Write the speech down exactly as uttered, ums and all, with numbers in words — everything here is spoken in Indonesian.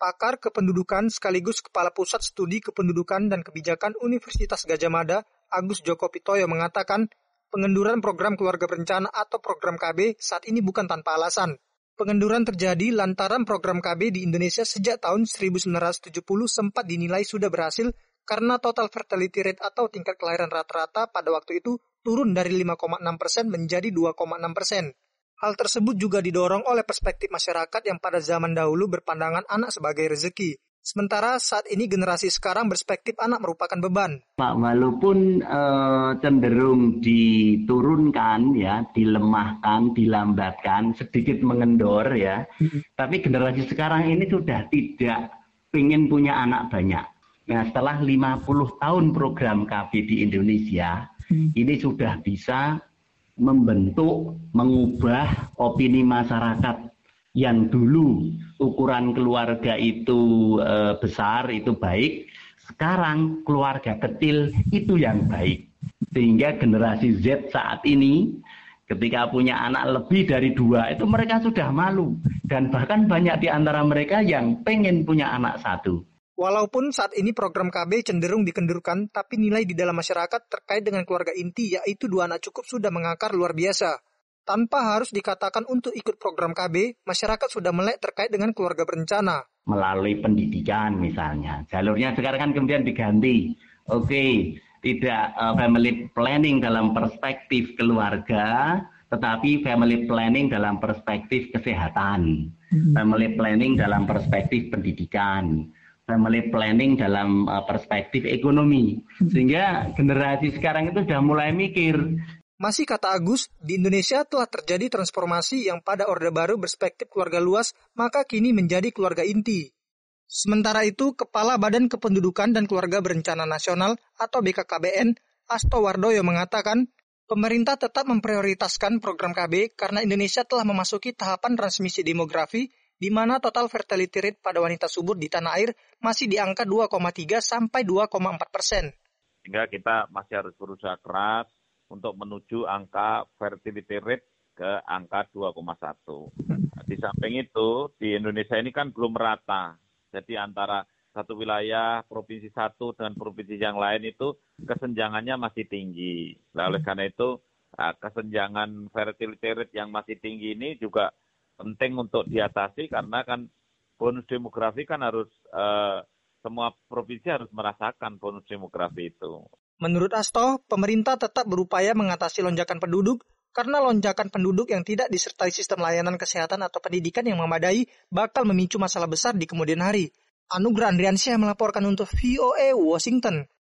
Pakar kependudukan sekaligus Kepala Pusat Studi Kependudukan dan Kebijakan Universitas Gadjah Mada, Agus Joko Pitoyo mengatakan, pengenduran program keluarga berencana atau program K B saat ini bukan tanpa alasan. Pengenduran terjadi lantaran program K B di Indonesia sejak tahun seribu sembilan ratus tujuh puluh sempat dinilai sudah berhasil karena total fertility rate atau tingkat kelahiran rata-rata pada waktu itu turun dari lima koma enam persen menjadi dua koma enam persen. Hal tersebut juga didorong oleh perspektif masyarakat yang pada zaman dahulu berpandangan anak sebagai rezeki. Sementara saat ini generasi sekarang berspektif anak merupakan beban. Walaupun eh, cenderung diturunkan, ya, dilemahkan, dilambatkan, sedikit mengendor, ya, hmm. tapi generasi sekarang ini sudah tidak ingin punya anak banyak. Nah, setelah lima puluh tahun program K B di Indonesia, hmm. ini sudah bisa membentuk, mengubah opini masyarakat yang dulu ukuran keluarga itu e, besar, itu baik. Sekarang keluarga kecil itu yang baik. Sehingga generasi Z saat ini ketika punya anak lebih dari dua, itu mereka sudah malu. Dan bahkan banyak di antara mereka yang pengen punya anak satu. Walaupun saat ini program K B cenderung dikendurkan, tapi nilai di dalam masyarakat terkait dengan keluarga inti yaitu dua anak cukup sudah mengakar luar biasa. Tanpa harus dikatakan untuk ikut program K B, masyarakat sudah melek terkait dengan keluarga berencana. Melalui pendidikan misalnya, jalurnya sekarang kan kemudian diganti. Oke, tidak uh, family planning dalam perspektif keluarga, tetapi family planning dalam perspektif kesehatan, hmm. family planning dalam perspektif pendidikan, family planning dalam uh, perspektif ekonomi. Sehingga generasi sekarang itu sudah mulai mikir. Masih kata Agus, di Indonesia telah terjadi transformasi yang pada Orde Baru berspektif keluarga luas, maka kini menjadi keluarga inti. Sementara itu, Kepala Badan Kependudukan dan Keluarga Berencana Nasional atau B K K B N, Asto Wardoyo mengatakan, pemerintah tetap memprioritaskan program K B karena Indonesia telah memasuki tahapan transmisi demografi di mana total fertility rate pada wanita subur di tanah air masih di angka dua koma tiga sampai dua koma empat persen. Sehingga kita masih harus berusaha keras untuk menuju angka fertility rate ke angka dua koma satu. Nah, di samping itu, di Indonesia ini kan belum merata. Jadi antara satu wilayah, provinsi satu dengan provinsi yang lain itu kesenjangannya masih tinggi. Nah, oleh karena itu, kesenjangan fertility rate yang masih tinggi ini juga penting untuk diatasi karena kan bonus demografi kan harus, eh, semua provinsi harus merasakan bonus demografi itu. Menurut Asto, pemerintah tetap berupaya mengatasi lonjakan penduduk karena lonjakan penduduk yang tidak disertai sistem layanan kesehatan atau pendidikan yang memadai bakal memicu masalah besar di kemudian hari. Anugrah Andriansyah melaporkan untuk V O A Washington.